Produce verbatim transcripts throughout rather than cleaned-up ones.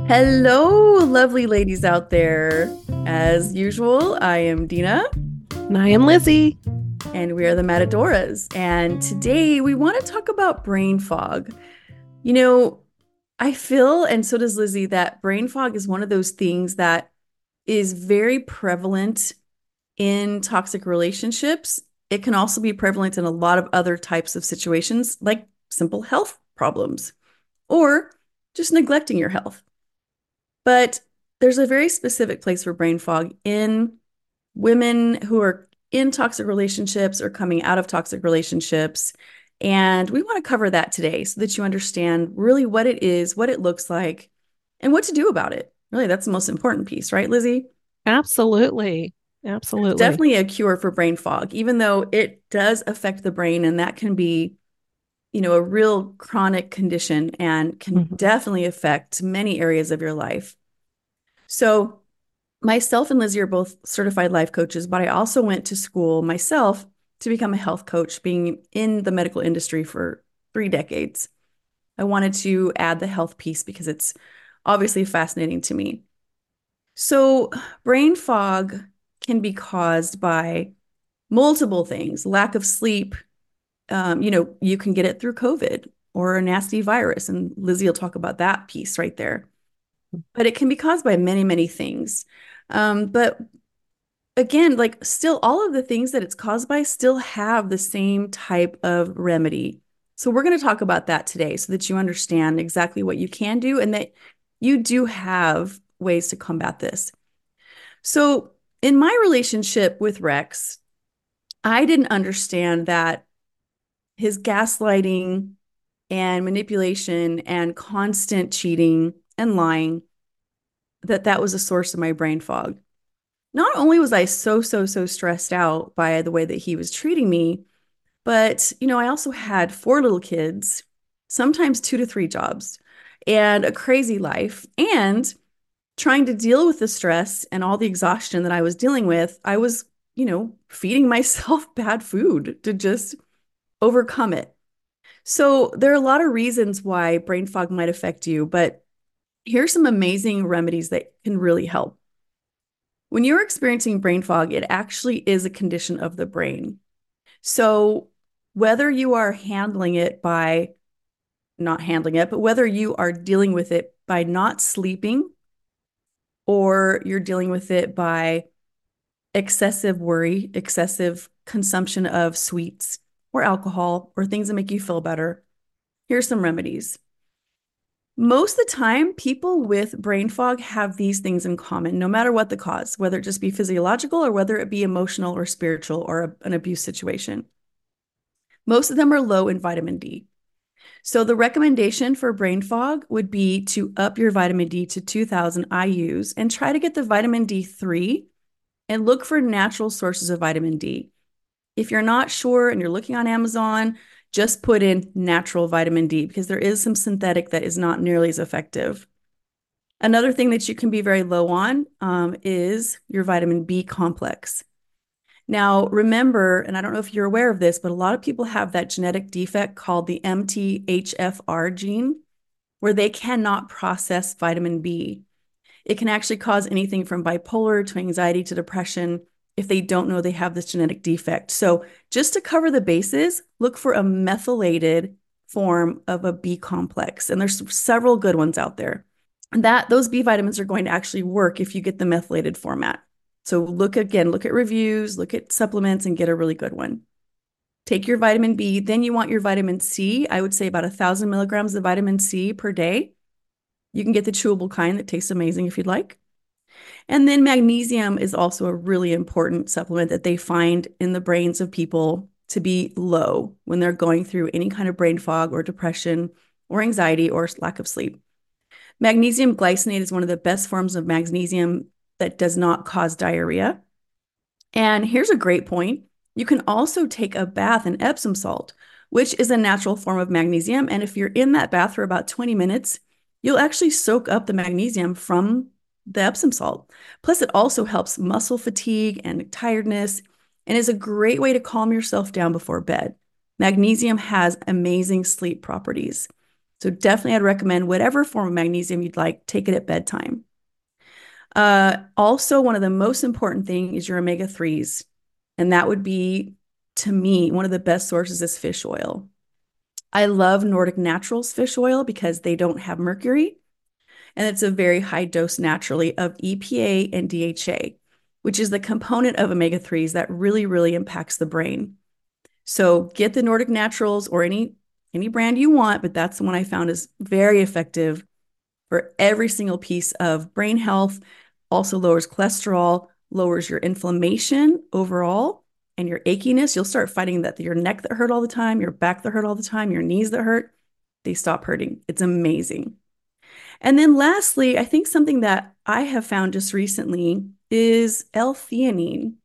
Hello, lovely ladies out there. As usual, I am Dina, And I am Lizzie. and we are the Matadoras. And today we want to talk about brain fog. You know, I feel, and so does Lizzie, that brain fog is one of those things that is very prevalent in toxic relationships. It can also be prevalent in a lot of other types of situations, like simple health problems or just neglecting your health. But there's a very specific place for brain fog in women who are in toxic relationships or coming out of toxic relationships. And we want to cover that today so that you understand really what it is, what it looks like, and what to do about it. Really, that's the most important piece, right, Lizzie? Absolutely. It's Absolutely. definitely a cure for brain fog, even though it does affect the brain, and that can be, you know, a real chronic condition and can Mhm. definitely affect many areas of your life. So, myself and Lizzie are both certified life coaches, but I also went to school myself to become a health coach, being in the medical industry for three decades. I wanted to add the health piece because it's obviously fascinating to me. So, brain fog can be caused by multiple things, lack of sleep. Um, you know, you can get it through COVID or a nasty virus, and Lizzie will talk about that piece right there. But it can be caused by many, many things. Um, but again, like still all of the things that it's caused by still have the same type of remedy. So we're going to talk about that today so that you understand exactly what you can do and that you do have ways to combat this. So in my relationship with Rex, I didn't understand that his gaslighting and manipulation and constant cheating and lying, that that was a source of my brain fog. Not only was I so, so, so stressed out by the way that he was treating me, but, you know, I also had four little kids, sometimes two to three jobs, and a crazy life. And trying to deal with the stress and all the exhaustion that I was dealing with, I was, you know, feeding myself bad food to just overcome it. So there are a lot of reasons why brain fog might affect you, but here's some amazing remedies that can really help. When you're experiencing brain fog, it actually is a condition of the brain. So, whether you are handling it by not handling it, but whether you are dealing with it by not sleeping or you're dealing with it by excessive worry, excessive consumption of sweets or alcohol or things that make you feel better, here's some remedies. Most of the time, people with brain fog have these things in common, no matter what the cause, whether it just be physiological or whether it be emotional or spiritual or a, an abuse situation. Most of them are low in vitamin D. So the recommendation for brain fog would be to up your vitamin D to two thousand I U's and try to get the vitamin D three and look for natural sources of vitamin D. If you're not sure and you're looking on Amazon, just put in natural vitamin D because there is some synthetic that is not nearly as effective. Another thing that you can be very low on um, is your vitamin B complex. Now, remember, and I don't know if you're aware of this, but a lot of people have that genetic defect called the M T H F R gene, where they cannot process vitamin B. It can actually cause anything from bipolar to anxiety to depression if they don't know they have this genetic defect. So, just to cover the bases, look for a methylated form of a B complex. And there's several good ones out there. And that those B vitamins are going to actually work if you get the methylated format. So look again, look at reviews, look at supplements, and get a really good one. Take your vitamin B. Then you want your vitamin C. I would say about a thousand milligrams of vitamin C per day. You can get the chewable kind that tastes amazing if you'd like. And then magnesium is also a really important supplement that they find in the brains of people to be low when they're going through any kind of brain fog or depression or anxiety or lack of sleep. Magnesium glycinate is one of the best forms of magnesium that does not cause diarrhea. And here's a great point. You can also take a bath in Epsom salt, which is a natural form of magnesium. And if you're in that bath for about twenty minutes, you'll actually soak up the magnesium from the Epsom salt. Plus, it also helps muscle fatigue and tiredness and is a great way to calm yourself down before bed. Magnesium has amazing sleep properties. So definitely I'd recommend whatever form of magnesium you'd like, take it at bedtime. Uh, also, one of the most important thing is your omega threes. And that would be, to me, one of the best sources is fish oil. I love Nordic Naturals fish oil because they don't have mercury. And it's a very high dose naturally of E P A and D H A, which is the component of omega threes that really, really impacts the brain. So get the Nordic Naturals or any any brand you want, but that's the one I found is very effective for every single piece of brain health. Also lowers cholesterol, lowers your inflammation overall and your achiness. You'll start fighting that your neck that hurt all the time, your back that hurt all the time, your knees that hurt, they stop hurting. It's amazing. And then lastly, I think something that I have found just recently is L-theanine.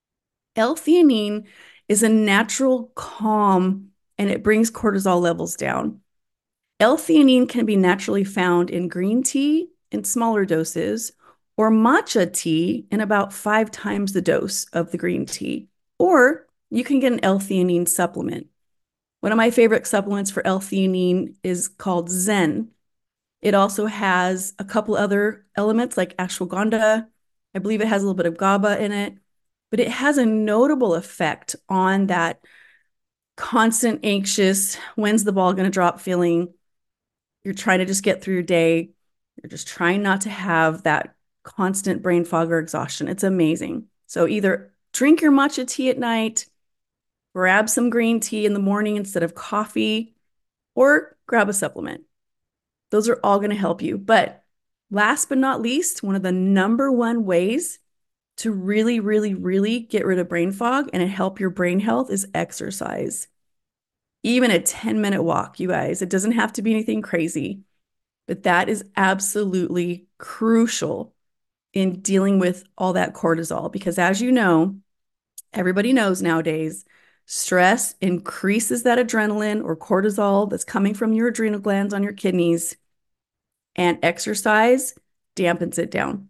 L-theanine is a natural calm and it brings cortisol levels down. L-theanine can be naturally found in green tea in smaller doses or matcha tea in about five times the dose of the green tea. Or you can get an L-theanine supplement. One of my favorite supplements for L-theanine is called Zen. It also has a couple other elements like ashwagandha. I believe it has a little bit of GABA in it, but it has a notable effect on that constant anxious, when's the ball going to drop feeling. You're trying to just get through your day. You're just trying not to have that constant brain fog or exhaustion. It's amazing. So either drink your matcha tea at night, grab some green tea in the morning instead of coffee, or grab a supplement. Those are all going to help you. But last but not least, one of the number one ways to really, really, really get rid of brain fog and help your brain health is exercise. Even a ten minute walk, you guys. It doesn't have to be anything crazy, but that is absolutely crucial in dealing with all that cortisol. Because as you know, everybody knows nowadays, stress increases that adrenaline or cortisol that's coming from your adrenal glands on your kidneys, and exercise dampens it down.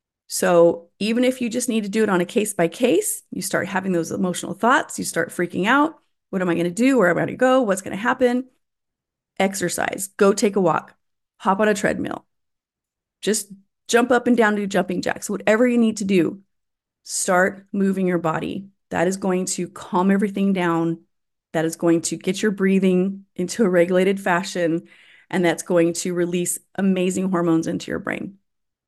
So even if you just need to do it on a case by case, you start having those emotional thoughts, you start freaking out. What am I going to do? Where am I going to go? What's going to happen? Exercise. Go take a walk. Hop on a treadmill. Just jump up and down, do jumping jacks. Whatever you need to do, start moving your body. That is going to calm everything down. That is going to get your breathing into a regulated fashion. And that's going to release amazing hormones into your brain.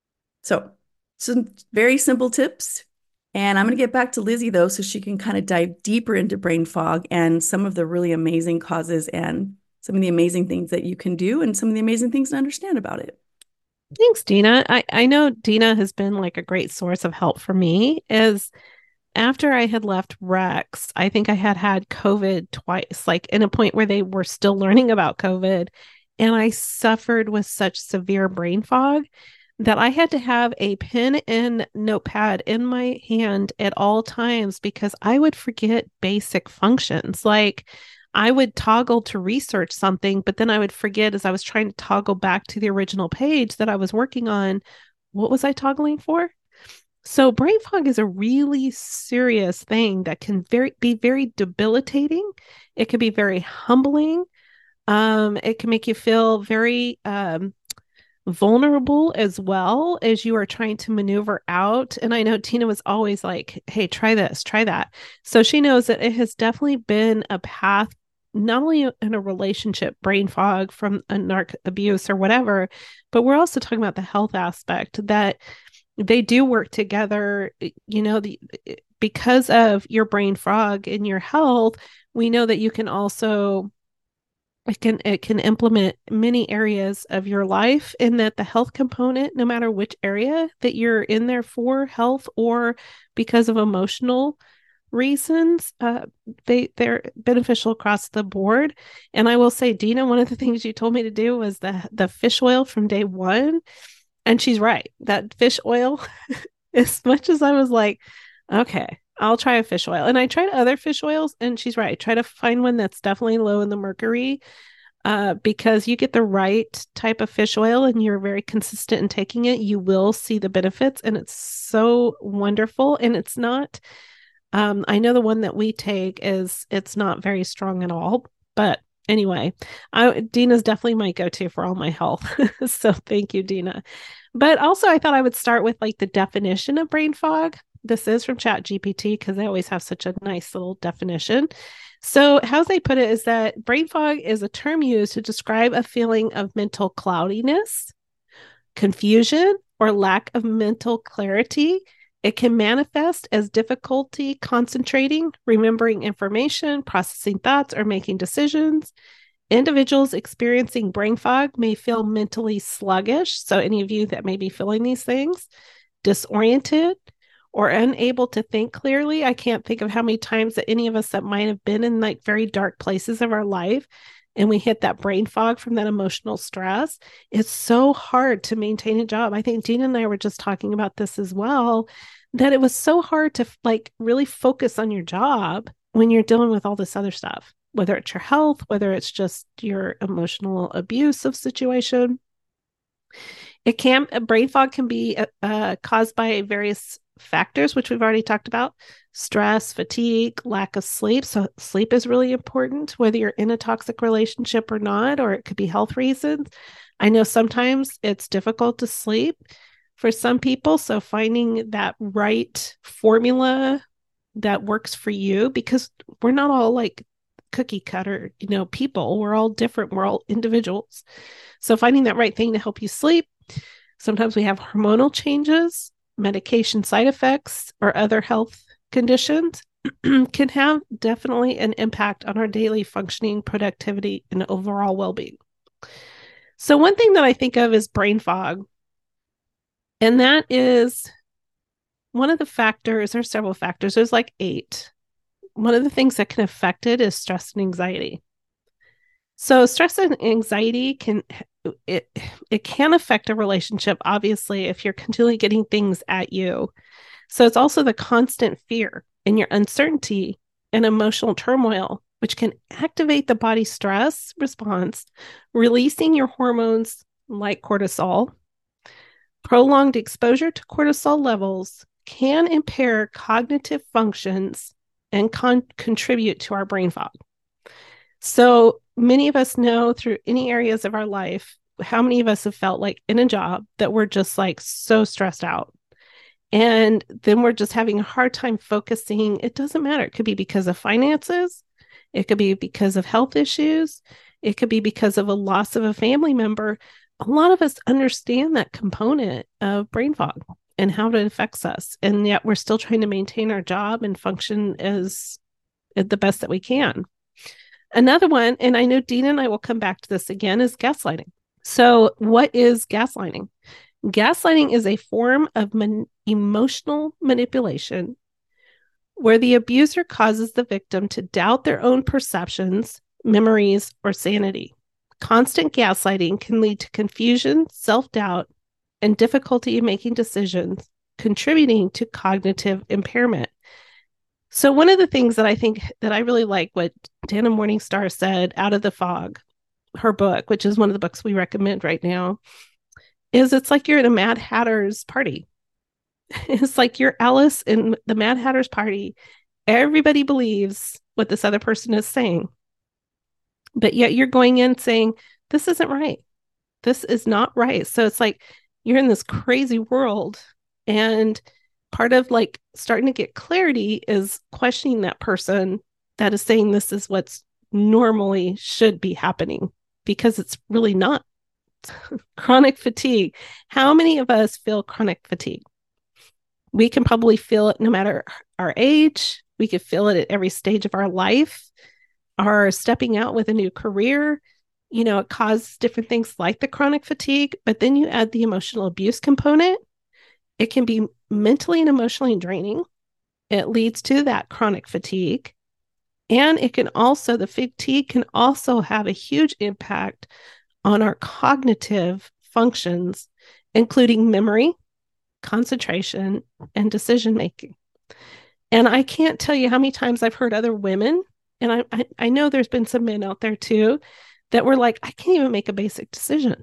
So some very simple tips. And I'm going to get back to Lizzie, though, so she can kind of dive deeper into brain fog and some of the really amazing causes and some of the amazing things that you can do and some of the amazing things to understand about it. Thanks, Dina. I, I know Dina has been like a great source of help for me. As after I had left Rex, I think I had had COVID twice, like in a point where they were still learning about COVID. And I suffered with such severe brain fog that I had to have a pen and notepad in my hand at all times because I would forget basic functions. Like I would toggle to research something, but then I would forget as I was trying to toggle back to the original page that I was working on. What was I toggling for? So brain fog is a really serious thing that can very be very debilitating. It can be very humbling. Um, it can make you feel very um, vulnerable as well as you are trying to maneuver out. And I know Tina was always like, hey, try this, try that. So she knows that it has definitely been a path, not only in a relationship, brain fog from a narc abuse or whatever, but we're also talking about the health aspect that they do work together. You know, the because of your brain fog and your health, we know that you can also It can it can implement many areas of your life, in that the health component, no matter which area that you're in there for health or because of emotional reasons, uh, they they're beneficial across the board. And I will say, Dina, one of the things you told me to do was the the fish oil from day one, and she's right. That fish oil, as much as I was like, okay, I'll try a fish oil. And I tried other fish oils, and she's right. Try to find one that's definitely low in the mercury, uh, because you get the right type of fish oil and you're very consistent in taking it, you will see the benefits. And it's so wonderful. And it's not, um, I know the one that we take is, it's not very strong at all, but Anyway, I, Dina's definitely my go-to for all my health. So thank you, Dina. But also, I thought I would start with like the definition of brain fog. This is from Chat G P T because they always have such a nice little definition. So, how they put it is that brain fog is a term used to describe a feeling of mental cloudiness, confusion, or lack of mental clarity. It can manifest as difficulty concentrating, remembering information, processing thoughts, or making decisions. Individuals experiencing brain fog may feel mentally sluggish. So, any of you that may be feeling these things, disoriented, or unable to think clearly. I can't think of how many times that any of us that might have been in like very dark places of our life and we hit that brain fog from that emotional stress. It's so hard to maintain a job. I think Gina and I were just talking about this as well, that it was so hard to like really focus on your job when you're dealing with all this other stuff, whether it's your health, whether it's just your emotional abusive situation. It can, brain fog can be uh, caused by various factors, which we've already talked about: stress, fatigue, lack of sleep. So sleep is really important, whether you're in a toxic relationship or not, or it could be health reasons. I know sometimes it's difficult to sleep for some people. So finding that right formula that works for you, because we're not all like cookie cutter, you know, people. We're all different. We're all individuals. So finding that right thing to help you sleep. Sometimes we have hormonal changes, medication side effects, or other health conditions can have definitely an impact on our daily functioning, productivity, and overall well-being. So one thing that I think of is brain fog. And that is one of the factors, there's several factors, there's like eight. One of the things that can affect it is stress and anxiety. So stress and anxiety can it it can affect a relationship, obviously, if you're continually getting things at you. So it's also the constant fear and your uncertainty and emotional turmoil, which can activate the body's stress response, releasing your hormones like cortisol. Prolonged exposure to cortisol levels can impair cognitive functions and con- contribute to our brain fog. So many of us know through any areas of our life, how many of us have felt like in a job that we're just like so stressed out. And then we're just having a hard time focusing. It doesn't matter. It could be because of finances. It could be because of health issues. It could be because of a loss of a family member. A lot of us understand that component of brain fog and how it affects us. And yet we're still trying to maintain our job and function as the best that we can. Another one, and I know Dina and I will come back to this again, is gaslighting. So what is gaslighting? Gaslighting is a form of man- emotional manipulation where the abuser causes the victim to doubt their own perceptions, memories, or sanity. Constant gaslighting can lead to confusion, self-doubt, and difficulty in making decisions, contributing to cognitive impairment. So one of the things that I think that I really like what Dana Morningstar said, Out of the Fog, her book, which is one of the books we recommend right now, is it's like you're at a Mad Hatter's party. It's like you're Alice in the Mad Hatter's party. Everybody believes what this other person is saying. But yet you're going in saying, this isn't right. This is not right. So it's like you're in this crazy world. And part of like starting to get clarity is questioning that person that is saying this is what's normally should be happening, because it's really not. Chronic fatigue. How many of us feel chronic fatigue? We can probably feel it no matter our age. We could feel it at every stage of our life. Our stepping out with a new career, you know, it causes different things like the chronic fatigue, but then you add the emotional abuse component. It can be mentally and emotionally draining. It leads to that chronic fatigue. And it can also, the fatigue can also have a huge impact on our cognitive functions, including memory, concentration, and decision making. And I can't tell you how many times I've heard other women, and I, I, I know there's been some men out there too, that were like, I can't even make a basic decision.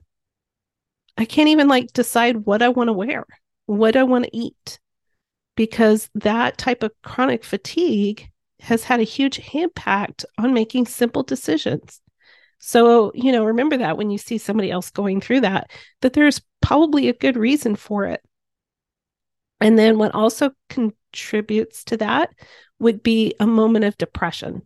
I can't even like decide what I want to wear, what I want to eat, because that type of chronic fatigue has had a huge impact on making simple decisions. So, you know, remember that when you see somebody else going through that, that there's probably a good reason for it. And then what also contributes to that would be a moment of depression.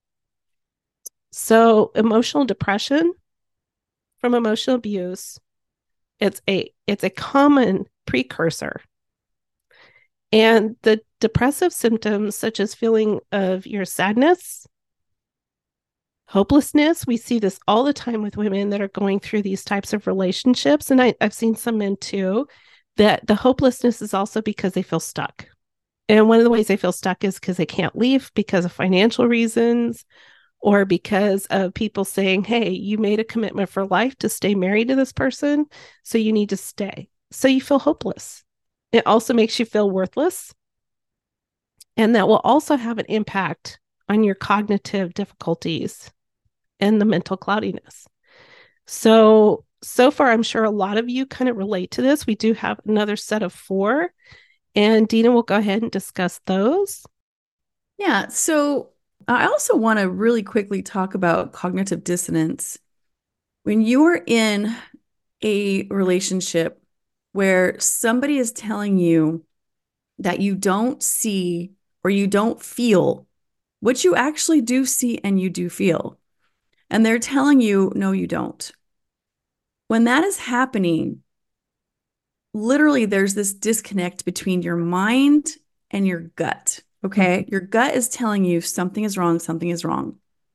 So, emotional depression from emotional abuse, it's a it's a common precursor. And the depressive symptoms such as feeling of your sadness, hopelessness, we see this all the time with women that are going through these types of relationships, and I, I've seen some men too, that the hopelessness is also because they feel stuck. And one of the ways they feel stuck is because they can't leave because of financial reasons or because of people saying, hey, you made a commitment for life to stay married to this person, so you need to stay. So you feel hopeless. It also makes you feel worthless. And that will also have an impact on your cognitive difficulties and the mental cloudiness. So, so far, I'm sure a lot of you kind of relate to this. We do have another set of four, and Dina will go ahead and discuss those. Yeah. So I also want to really quickly talk about cognitive dissonance. When you are in a relationship where somebody is telling you that you don't see or you don't feel what you actually do see and you do feel, and they're telling you, no, you don't. When that is happening, literally there's this disconnect between your mind and your gut. Okay. Mm-hmm. Your gut is telling you something is wrong, something is wrong.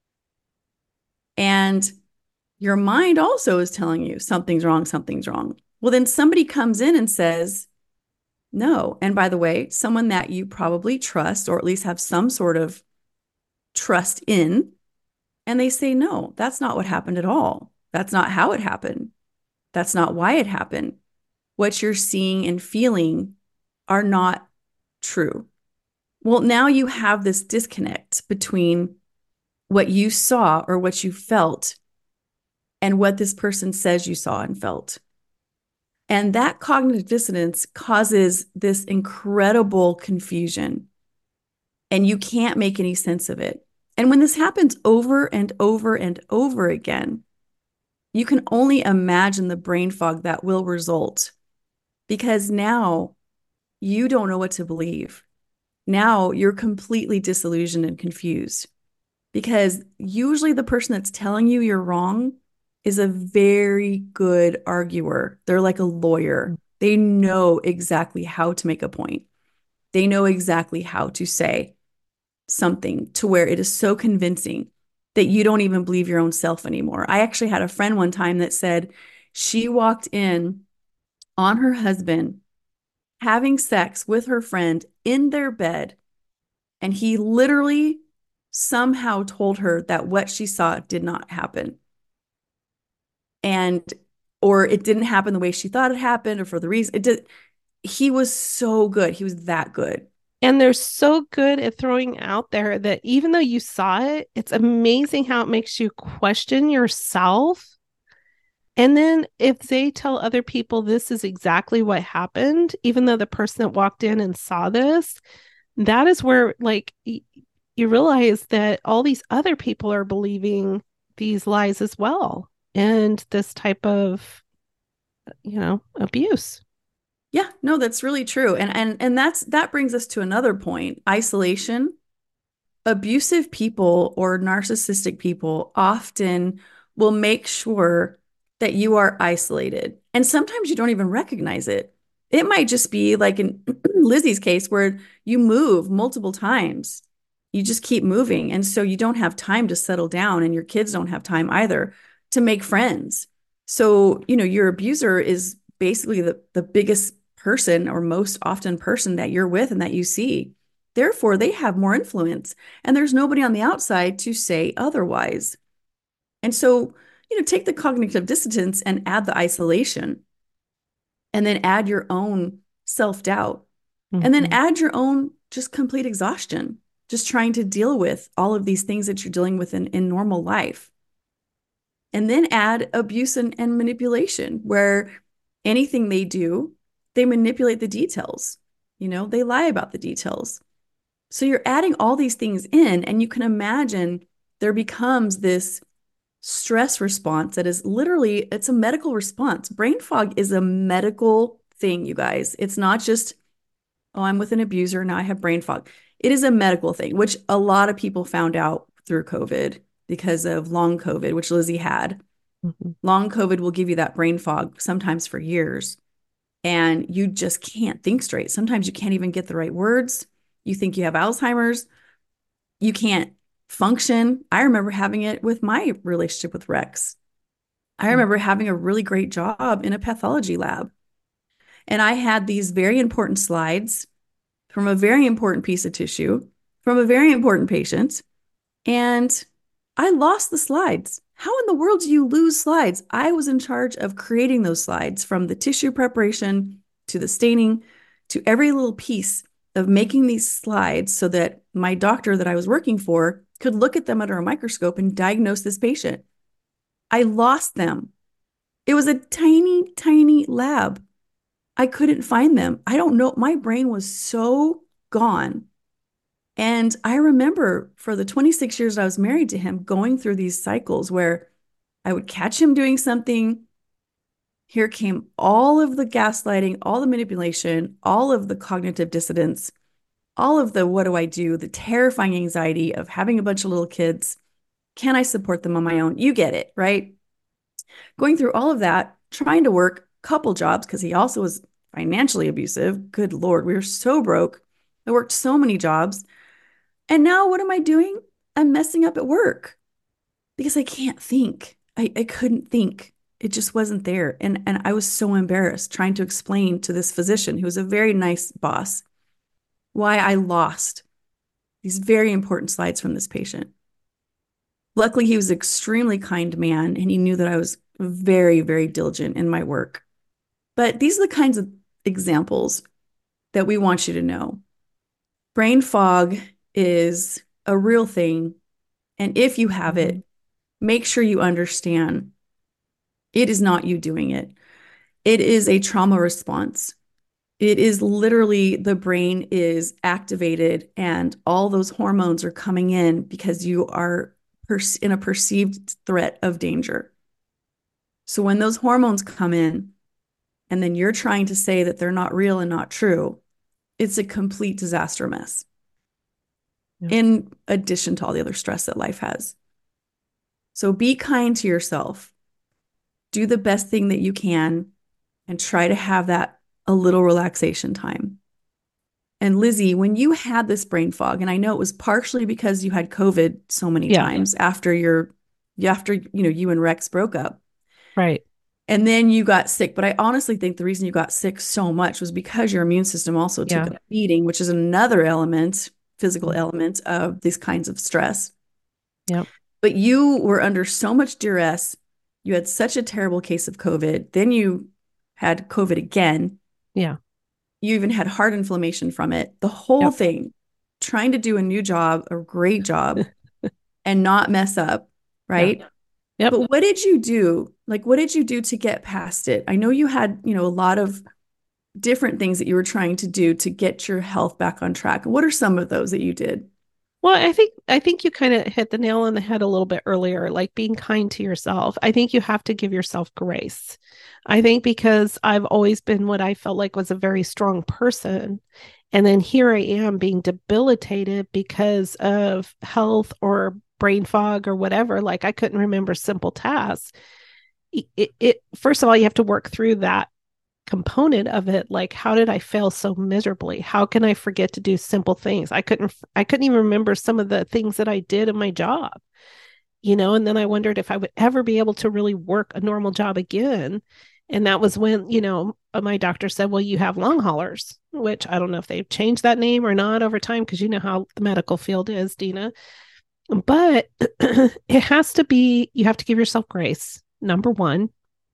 And your mind also is telling you something's wrong, something's wrong. Well, then somebody comes in and says, no. And by the way, someone that you probably trust or at least have some sort of trust in, and they say, no, that's not what happened at all. That's not how it happened. That's not why it happened. What you're seeing and feeling are not true. Well, now you have this disconnect between what you saw or what you felt and what this person says you saw and felt. And that cognitive dissonance causes this incredible confusion, and you can't make any sense of it. And when this happens over and over and over again, you can only imagine the brain fog that will result, because now you don't know what to believe. Now you're completely disillusioned and confused, because usually the person that's telling you you're wrong is a very good arguer. They're like a lawyer. They know exactly how to make a point. They know exactly how to say something to where it is so convincing that you don't even believe your own self anymore. I actually had a friend one time that said she walked in on her husband having sex with her friend in their bed, and he literally somehow told her that what she saw did not happen. And or it didn't happen the way she thought it happened, or for the reason it did. He was so good. He was that good. And they're so good at throwing out there that even though you saw it, it's amazing how it makes you question yourself. And then if they tell other people this is exactly what happened, even though the person that walked in and saw this, that is where like y- you realize that all these other people are believing these lies as well. And this type of, you know, abuse. Yeah, no, that's really true. And and and that's that brings us to another point. Isolation. Abusive people or narcissistic people often will make sure that you are isolated. And sometimes you don't even recognize it. It might just be like in Lizzie's case where you move multiple times. You just keep moving. And so you don't have time to settle down, and your kids don't have time either to make friends. So, you know, your abuser is basically the, the biggest person or most often person that you're with and that you see. Therefore, they have more influence, and there's nobody on the outside to say otherwise. And so, you know, take the cognitive dissonance and add the isolation, and then add your own self-doubt, and then Mm-hmm. add your own just complete exhaustion, just trying to deal with all of these things that you're dealing with in, in normal life. And then add abuse and, and manipulation, where anything they do, they manipulate the details. You know, they lie about the details. So you're adding all these things in, and you can imagine there becomes this stress response that is literally, it's a medical response. Brain fog is a medical thing, you guys. It's not just, oh, I'm with an abuser, now I have brain fog. It is a medical thing, which a lot of people found out through COVID because of long COVID, which Lizzie had. Mm-hmm. Long COVID will give you that brain fog sometimes for years, and you just can't think straight. Sometimes you can't even get the right words. You think you have Alzheimer's. You can't function. I remember having it with my relationship with Rex. I remember having a really great job in a pathology lab. And I had these very important slides from a very important piece of tissue from a very important patient. And I lost the slides. How in the world do you lose slides? I was in charge of creating those slides, from the tissue preparation to the staining to every little piece of making these slides so that my doctor that I was working for could look at them under a microscope and diagnose this patient. I lost them. It was a tiny, tiny lab. I couldn't find them. I don't know. My brain was so gone. And I remember for the twenty-six years I was married to him, going through these cycles where I would catch him doing something. Here came all of the gaslighting, all the manipulation, all of the cognitive dissonance, all of the what do I do, the terrifying anxiety of having a bunch of little kids. Can I support them on my own? You get it, right? Going through all of that, trying to work a couple jobs because he also was financially abusive. Good Lord, we were so broke. I worked so many jobs. And now what am I doing? I'm messing up at work because I can't think. I, I couldn't think. It just wasn't there. And, and I was so embarrassed trying to explain to this physician, who was a very nice boss, why I lost these very important slides from this patient. Luckily, he was an extremely kind man, and he knew that I was very, very diligent in my work. But these are the kinds of examples that we want you to know. Brain fog is a real thing. And if you have Mm-hmm. it, make sure you understand it is not you doing it. It is a trauma response. It is literally the brain is activated and all those hormones are coming in because you are per- in a perceived threat of danger. So when those hormones come in and then you're trying to say that they're not real and not true, it's a complete disaster mess. Yeah. In addition to all the other stress that life has. So be kind to yourself. Do the best thing that you can and try to have that a little relaxation time. And Lizzie, when you had this brain fog, and I know it was partially because you had COVID so many yeah. times after your, after, you know, you and Rex broke up. Right. And then you got sick. But I honestly think the reason you got sick so much was because your immune system also yeah. took a beating, which is another element, physical mm-hmm. element of these kinds of stress. Yep. But you were under so much duress. You had such a terrible case of COVID. Then you had COVID again. Yeah. You even had heart inflammation from it. The whole yep. thing, trying to do a new job, a great job, and not mess up, right? Yep. Yep. But what did you do? Like, what did you do to get past it? I know you had, you know, a lot of different things that you were trying to do to get your health back on track. What are some of those that you did? Well, I think I think you kind of hit the nail on the head a little bit earlier, like being kind to yourself. I think you have to give yourself grace. I think because I've always been what I felt like was a very strong person. And then here I am being debilitated because of health or brain fog or whatever. Like I couldn't remember simple tasks. It, it, it first of all, you have to work through that component of it. Like, how did I fail so miserably? How can I forget to do simple things? I couldn't, I couldn't even remember some of the things that I did in my job, you know, and then I wondered if I would ever be able to really work a normal job again. And that was when, you know, my doctor said, well, you have long haulers, which I don't know if they've changed that name or not over time, because you know how the medical field is, Dina. But it has to be, you have to give yourself grace, number one.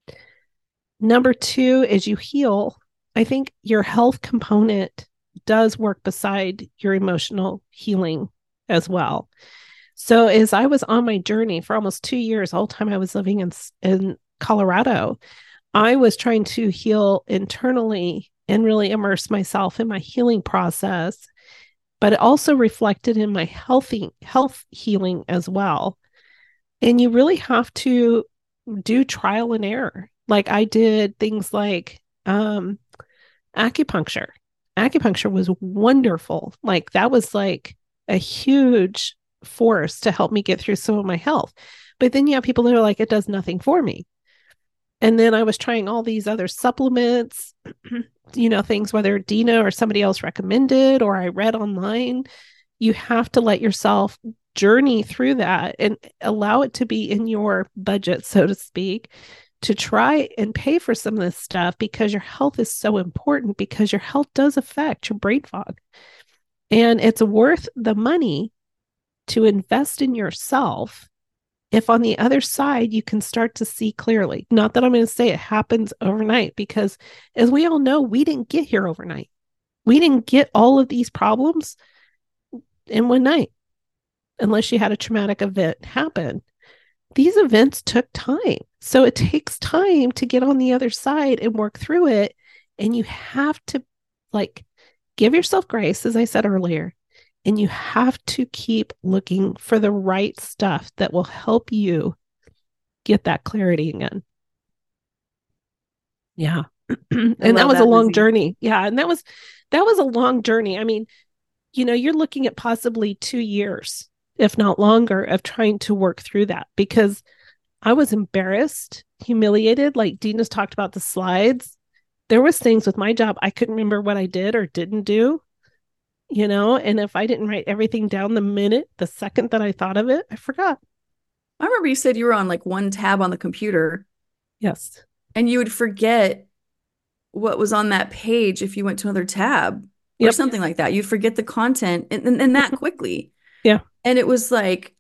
Number two is you heal. I think your health component does work beside your emotional healing as well. So as I was on my journey for almost two years, all the time I was living in, in Colorado, I was trying to heal internally and really immerse myself in my healing process, but it also reflected in my healthy health healing as well. And you really have to do trial and error. Like I did things like um, acupuncture. Acupuncture was wonderful. Like that was like a huge force to help me get through some of my health. But then you have people that are like, it does nothing for me. And then I was trying all these other supplements, you know, things whether Dina or somebody else recommended or I read online. You have to let yourself journey through that and allow it to be in your budget, so to speak, to try and pay for some of this stuff because your health is so important because your health does affect your brain fog. And it's worth the money to invest in yourself if on the other side you can start to see clearly. Not that I'm going to say it happens overnight, because as we all know, we didn't get here overnight. We didn't get all of these problems in one night, unless you had a traumatic event happen. These events took time. So it takes time to get on the other side and work through it. And you have to like give yourself grace, as I said earlier, and you have to keep looking for the right stuff that will help you get that clarity again. Yeah. And that was that, a long Lizzie. journey. Yeah. And that was, that was a long journey. I mean, you know, you're looking at possibly two years, if not longer, of trying to work through that because I was embarrassed, humiliated. Like Dina's talked about the slides. There was things with my job I couldn't remember what I did or didn't do, you know, and if I didn't write everything down the minute, the second that I thought of it, I forgot. I remember you said you were on like one tab on the computer. Yes. And you would forget what was on that page if you went to another tab or yep. something like that. You'd forget the content and, and, and that quickly. Yeah. And it was like,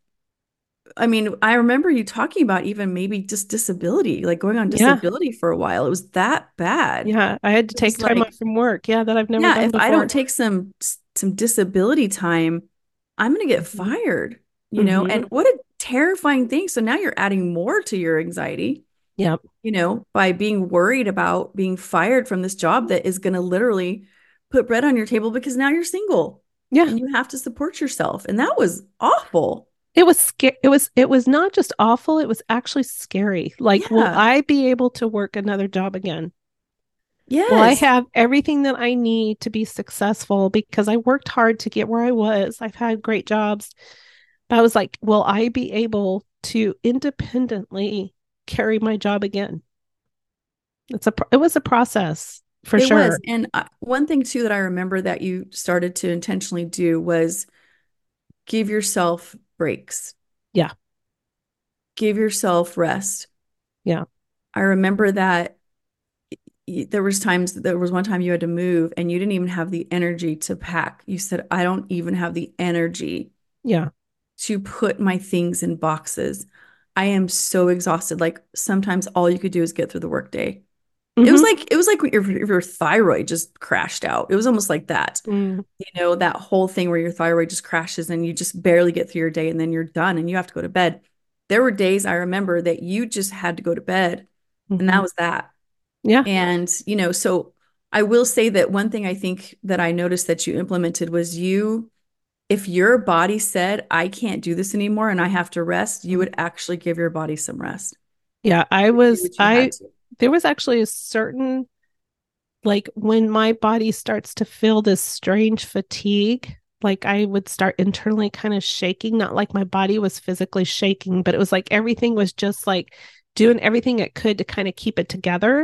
I mean, I remember you talking about even maybe just disability, like going on disability yeah. for a while. It was that bad. Yeah. I had to take time like, off from work. Yeah. That I've never yeah, done if before. I don't take some, some disability time, I'm going to get mm-hmm. fired, you know, mm-hmm. and what a terrifying thing. So now you're adding more to your anxiety. Yep. You know, by being worried about being fired from this job that is going to literally put bread on your table because now you're single. Yeah. And you have to support yourself. And that was awful. It was scary. It was, it was not just awful. It was actually scary. Like, yeah. will I be able to work another job again? Yes. Will I have everything that I need to be successful? Because I worked hard to get where I was. I've had great jobs. But I was like, will I be able to independently carry my job again? It's a, it was a process. For it sure. was. And uh, one thing too that I remember that you started to intentionally do was give yourself breaks. Yeah. Give yourself rest. Yeah. I remember that there was times, there was one time you had to move and you didn't even have the energy to pack. You said, I don't even have the energy. Yeah. To put my things in boxes. I am so exhausted. Like sometimes all you could do is get through the workday. Mm-hmm. It was like, it was like your, your thyroid just crashed out. It was almost like that, mm. you know, that whole thing where your thyroid just crashes and you just barely get through your day and then you're done and you have to go to bed. There were days I remember that you just had to go to bed mm-hmm. and that was that. Yeah. And, you know, so I will say that one thing I think that I noticed that you implemented was you, if your body said, I can't do this anymore and I have to rest, you would actually give your body some rest. Yeah, I was, I, there was actually a certain, like when my body starts to feel this strange fatigue, like I would start internally kind of shaking, not like my body was physically shaking, but it was like everything was just like doing everything it could to kind of keep it together.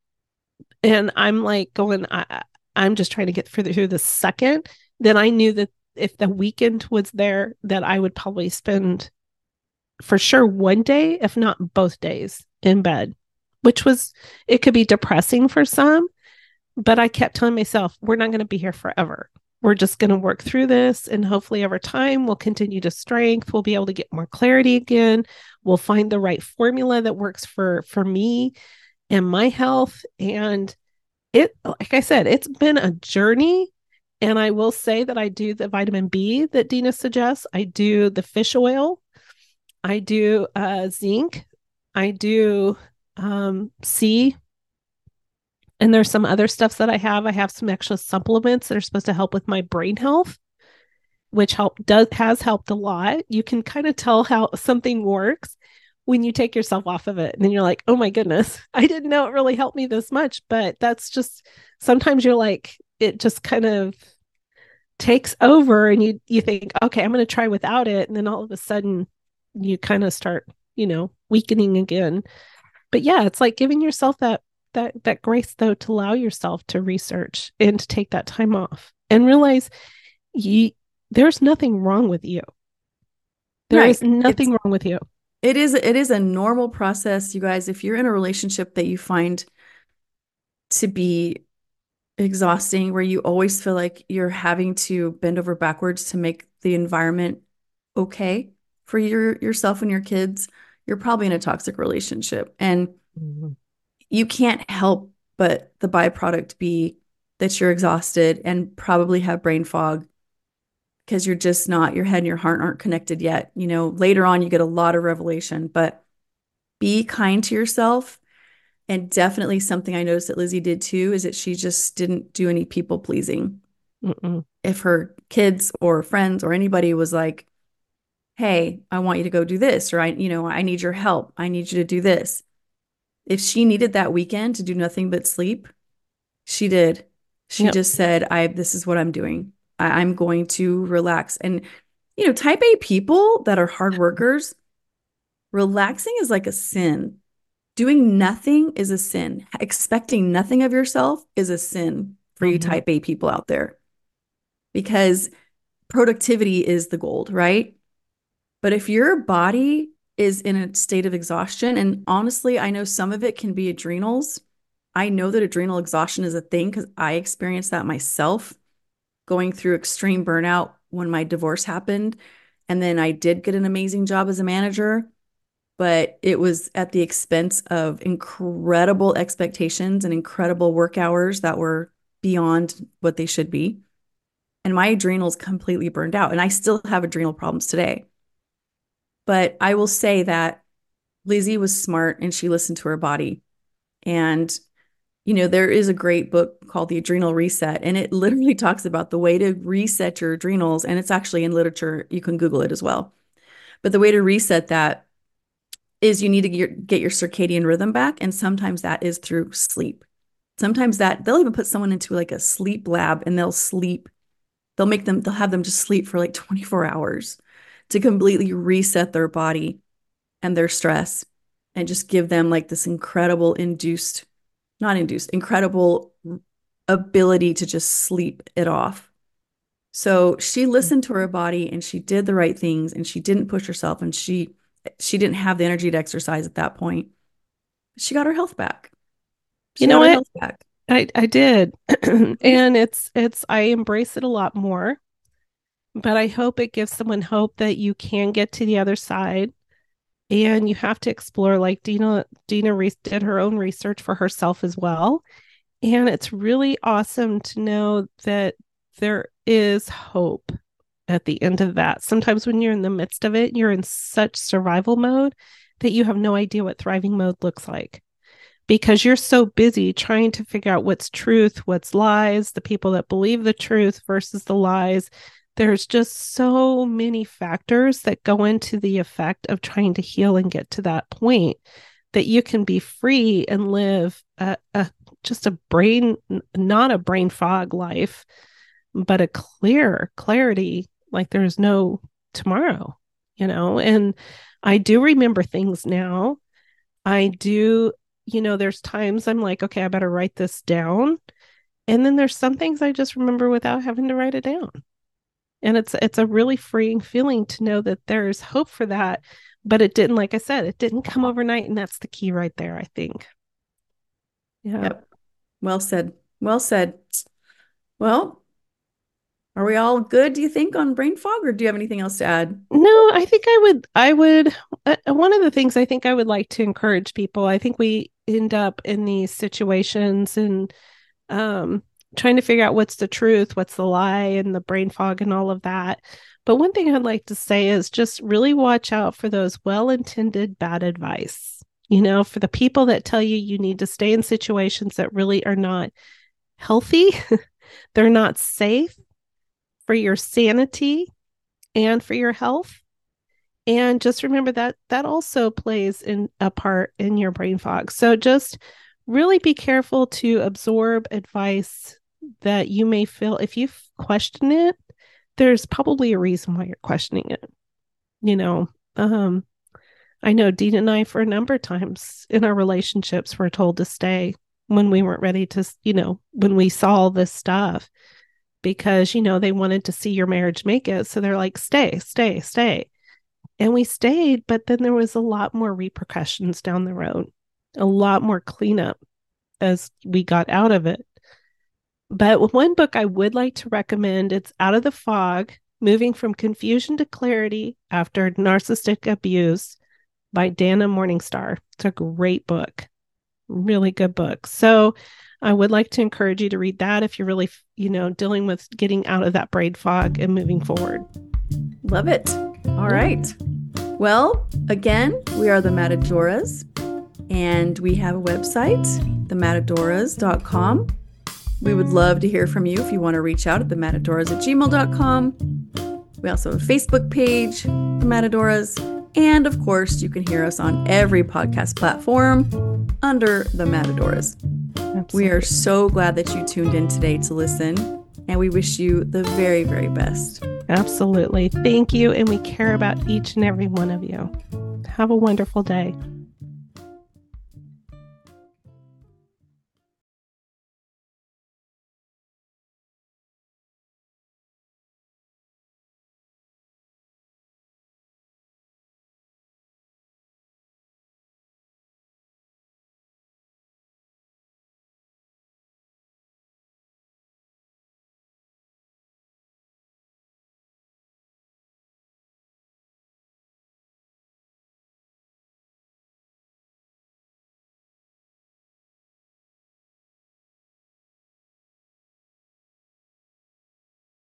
And I'm like going, I, I'm just trying to get through, through the second. Then I knew that if the weekend was there, that I would probably spend for sure one day, if not both days in bed, which was, it could be depressing for some, but I kept telling myself, we're not going to be here forever. We're just going to work through this. And hopefully over time, we'll continue to strength. We'll be able to get more clarity again. We'll find the right formula that works for, for me and my health. And it, like I said, it's been a journey. And I will say that I do the vitamin B that Dina suggests. I do the fish oil. I do uh, zinc. I do um, C. And there's some other stuffs that I have. I have some extra supplements that are supposed to help with my brain health, which help does has helped a lot. You can kind of tell how something works when you take yourself off of it. And then you're like, oh my goodness, I didn't know it really helped me this much. But that's just sometimes you're like, it just kind of takes over and you you think, okay, I'm going to try without it. And then all of a sudden you kind of start, you know, weakening again. But yeah, it's like giving yourself that that that grace though to allow yourself to research and to take that time off and realize you there's nothing wrong with you. There Right. is nothing It's wrong with you. it is it is a normal process, you guys. If you're in a relationship that you find to be exhausting, where you always feel like you're having to bend over backwards to make the environment okay for your yourself and your kids, you're probably in a toxic relationship. And Mm-hmm. you can't help but the byproduct be that you're exhausted and probably have brain fog because you're just not, your head and your heart aren't connected yet. You know, later on, you get a lot of revelation, but be kind to yourself. And definitely something I noticed that Lizzie did too is that she just didn't do any people pleasing. Mm-mm. If her kids or friends or anybody was like, hey, I want you to go do this, or I, you know, I need your help. I need you to do this. If she needed that weekend to do nothing but sleep, she did. She Yep. just said, I, this is what I'm doing. I, I'm going to relax. And, you know, type A people that are hard workers, relaxing is like a sin. Doing nothing is a sin. Expecting nothing of yourself is a sin for you Mm-hmm. type A people out there, because productivity is the gold, right? But if your body is in a state of exhaustion, and honestly, I know some of it can be adrenals. I know that adrenal exhaustion is a thing because I experienced that myself going through extreme burnout when my divorce happened. And then I did get an amazing job as a manager, but it was at the expense of incredible expectations and incredible work hours that were beyond what they should be. And my adrenals completely burned out. And I still have adrenal problems today. But I will say that Lizzie was smart and she listened to her body. And, you know, there is a great book called The Adrenal Reset, and it literally talks about the way to reset your adrenals. And it's actually in literature. You can Google it as well. But the way to reset that is you need to get your, get your circadian rhythm back. And sometimes that is through sleep. Sometimes that they'll even put someone into like a sleep lab and they'll sleep. They'll make them, they'll have them just sleep for like twenty-four hours to completely reset their body and their stress and just give them like this incredible induced, not induced, incredible ability to just sleep it off. So she listened to her body and she did the right things and she didn't push herself, and she she didn't have the energy to exercise at that point. She got her health back. You She know got her what? health back. I I did. And it's it's I embrace it a lot more, but I hope it gives someone hope that you can get to the other side. And you have to explore, like Dina Dina Reese did her own research for herself as well. And it's really awesome to know that there is hope at the end of that. Sometimes when you're in the midst of it, you're in such survival mode that you have no idea what thriving mode looks like, because you're so busy trying to figure out what's truth, what's lies, the people that believe the truth versus the lies. There's just so many factors that go into the effect of trying to heal and get to that point that you can be free and live a, a just a brain, not a brain fog life, but a clear clarity, like there's no tomorrow, you know? And I do remember things now. I do, you know, there's times I'm like, okay, I better write this down. And then there's some things I just remember without having to write it down. And it's it's a really freeing feeling to know that there's hope for that. But it didn't, like I said, it didn't come overnight. And that's the key right there, I think. Yeah. Yep. Well said. Well said. Well, are we all good, do you think, on brain fog, or do you have anything else to add? No, I think I would, I would, uh, one of the things I think I would like to encourage people, I think we end up in these situations and um, trying to figure out what's the truth, what's the lie, and the brain fog and all of that. But one thing I'd like to say is just really watch out for those well-intended bad advice. You know, for the people that tell you you need to stay in situations that really are not healthy, they're not safe for your sanity and for your health. And just remember that that also plays in a part in your brain fog. So just really be careful to absorb advice that you may feel. If you question it, there's probably a reason why you're questioning it. You know, um, I know Dean and I, for a number of times in our relationships, were told to stay when we weren't ready to, you know, when we saw all this stuff, because, you know, they wanted to see your marriage make it. So they're like, stay, stay, stay. And we stayed, but then there was a lot more repercussions down the road, a lot more cleanup as we got out of it. But one book I would like to recommend, it's Out of the Fog, Moving from Confusion to Clarity After Narcissistic Abuse by Dana Morningstar. It's a great book, really good book. So I would like to encourage you to read that if you're really, you know, dealing with getting out of that brain fog and moving forward. Love it. All right. Well, again, we are the Matadoras, and we have a website, the matadoras dot com. We would love to hear from you if you want to reach out at the matadoras at gmail dot com. We also have a Facebook page, the Matadoras. And of course, you can hear us on every podcast platform under the Matadoras. Absolutely. We are so glad that you tuned in today to listen, and we wish you the very, very best. Absolutely. Thank you. And we care about each and every one of you. Have a wonderful day.